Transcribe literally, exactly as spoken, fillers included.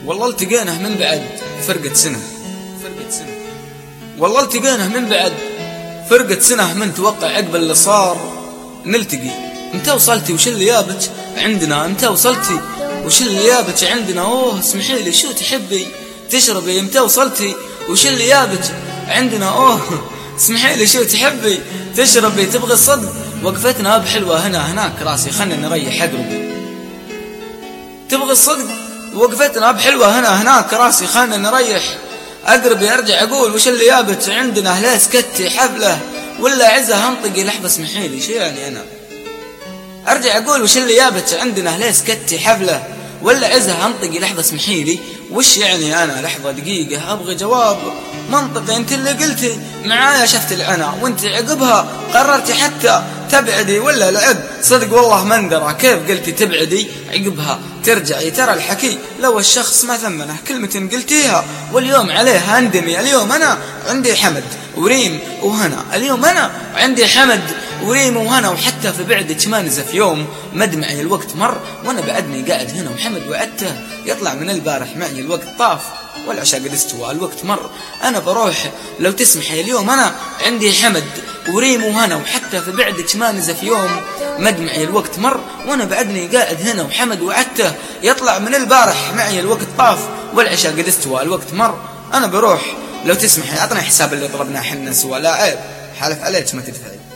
والله التقيناه من بعد فرقة سنة فرقة سنة والله التقيناه من بعد فرقة سنة من توقع عقب اللي صار نلتقي. انت وصلتي وش اللي يابك عندنا، انت وصلتي وش اللي يابك عندنا. اوه اسمحي لي شو تحبي تشربي، انت وصلتي وش اللي يابك عندنا. اوه اسمحي لي شو تحبي تشربي. تبغي الصدق وقفتنا بحلوة هنا هناك راسي خلنا نريح اقربي. تبغي الصدق وقفتنا بحلوة هنا هناك راسي خلنا نريح اقربي. ارجع اقول وش اللي يابك عندنا، لا سكتي حفلة ولا عزة هنطقي. لحظة اسمحي لي شو يعني انا ارجع اقول وش اللي يابك عندنا، لا سكتي حفلة ولا عزة هنطقي. لحظة اسمحي لي وش يعني انا، لحظة دقيقة ابغى جواب منطقي. انت اللي قلتي معايا شفت العنا وانت عقبها قررتي حتى تبعدي ولا العب. صدق والله مندرة كيف قلتي تبعدي عقبها ترجعي. ترى الحكي لو الشخص ما ثمنه كلمة قلتيها واليوم عليها اندمي. اليوم انا عندي حمد وريم وهنا، اليوم انا عندي حمد وريم وهنا، وحتى في بعدك ما نزف يوم مدمعي. الوقت مر وانا بعدني قاعد هنا وحمد وعدته يطلع من البارح معي. الوقت طاف والعشاء قد استوى. الوقت مر انا بروح لو تسمحي. اليوم انا عندي حمد وريم وهنا، وحتى في بعدك ما نزف يوم مدمعي. الوقت مر وانا بعدني قاعد هنا وحمد وعدته يطلع من البارح معي. الوقت طاف والعشاء قد استوى. الوقت مر انا بروح لو تسمحي. اعطني حساب اللي طلبناه حنا سوا، لا عيب حالف عليك ما تدفعي.